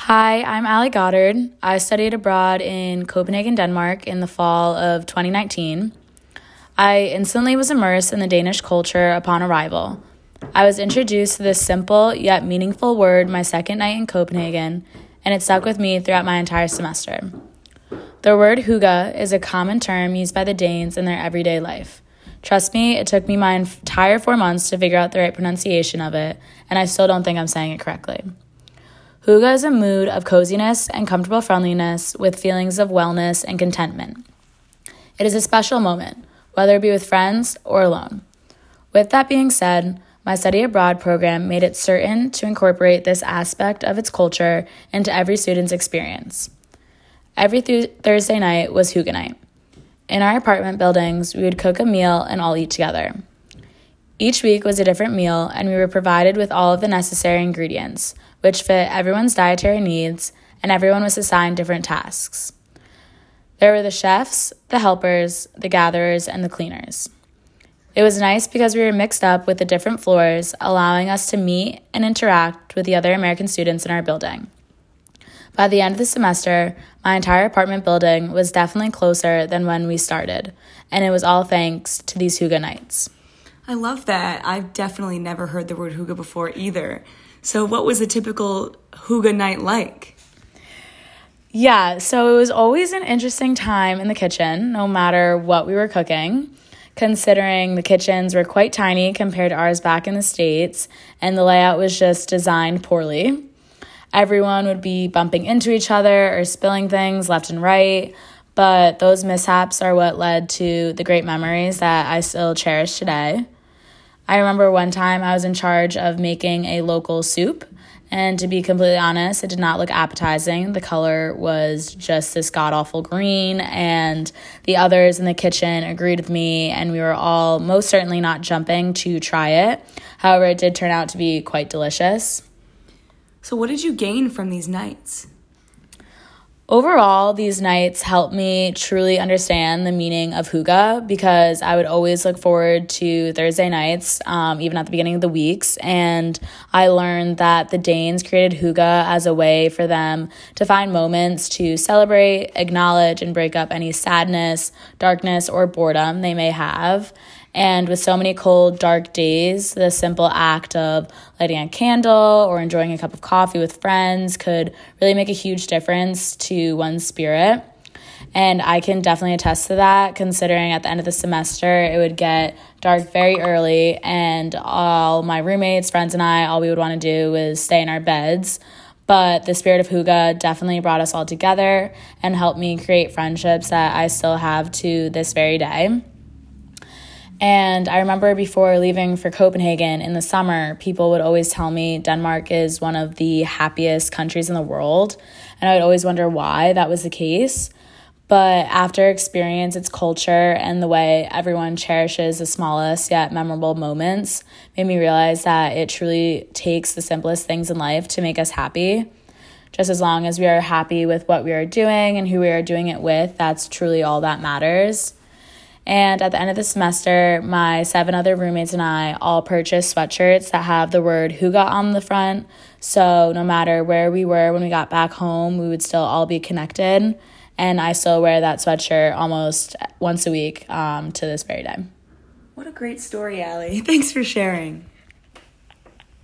Hi, I'm Allie Goddard. I studied abroad in Copenhagen, Denmark in the fall of 2019. I instantly was immersed in the Danish culture upon arrival. I was introduced to this simple yet meaningful word my second night in Copenhagen, and it stuck with me throughout my entire semester. The word hygge is a common term used by the Danes in their everyday life. Trust me, it took me my entire 4 months to figure out the right pronunciation of it, and I still don't think I'm saying it correctly. Hygge is a mood of coziness and comfortable friendliness with feelings of wellness and contentment. It is a special moment, whether it be with friends or alone. With that being said, my study abroad program made it certain to incorporate this aspect of its culture into every student's experience. Every Thursday night was hygge night. In our apartment buildings, we would cook a meal and all eat together. Each week was a different meal, and we were provided with all of the necessary ingredients, which fit everyone's dietary needs, and everyone was assigned different tasks. There were the chefs, the helpers, the gatherers, and the cleaners. It was nice because we were mixed up with the different floors, allowing us to meet and interact with the other American students in our building. By the end of the semester, my entire apartment building was definitely closer than when we started, and it was all thanks to these hygge nights. I love that. I've definitely never heard the word hygge before either. So what was a typical hygge night like? Yeah, so it was always an interesting time in the kitchen, no matter what we were cooking, considering the kitchens were quite tiny compared to ours back in the States, and the layout was just designed poorly. Everyone would be bumping into each other or spilling things left and right, but those mishaps are what led to the great memories that I still cherish today. I remember one time I was in charge of making a local soup, and to be completely honest, it did not look appetizing. The color was just this god-awful green, and the others in the kitchen agreed with me, and we were all most certainly not jumping to try it. However, it did turn out to be quite delicious. So what did you gain from these nights? Overall, these nights helped me truly understand the meaning of hygge because I would always look forward to Thursday nights, even at the beginning of the weeks. And I learned that the Danes created hygge as a way for them to find moments to celebrate, acknowledge, and break up any sadness, darkness, or boredom they may have. And with so many cold, dark days, the simple act of lighting a candle or enjoying a cup of coffee with friends could really make a huge difference to one's spirit. And I can definitely attest to that, considering at the end of the semester, it would get dark very early, and all my roommates, friends, and I, all we would want to do was stay in our beds. But the spirit of hygge definitely brought us all together and helped me create friendships that I still have to this very day. And I remember before leaving for Copenhagen in the summer, people would always tell me Denmark is one of the happiest countries in the world. And I would always wonder why that was the case. But after experience its culture and the way everyone cherishes the smallest yet memorable moments made me realize that it truly takes the simplest things in life to make us happy. Just as long as we are happy with what we are doing and who we are doing it with, that's truly all that matters. And at the end of the semester, my 7 other roommates and I all purchased sweatshirts that have the word hygge on the front. So no matter where we were when we got back home, we would still all be connected. And I still wear that sweatshirt almost once a week to this very day. What a great story, Allie. Thanks for sharing.